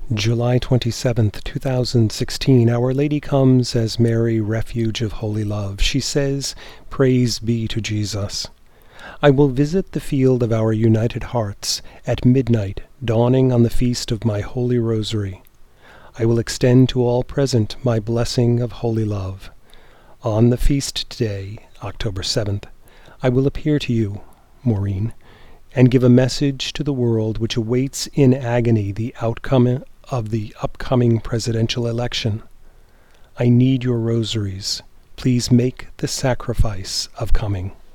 July 27th, 2016. Our Lady comes as Mary, refuge of holy love. She says, "Praise be to Jesus." I will visit the field of our united hearts at midnight, dawning on the feast of my Holy Rosary. I will extend to all present my blessing of holy love. On the feast day, October 7th, I will appear to you, Maureen, and give a message to the world which awaits in agony the outcome of the upcoming presidential election. I need your rosaries. Please make the sacrifice of coming.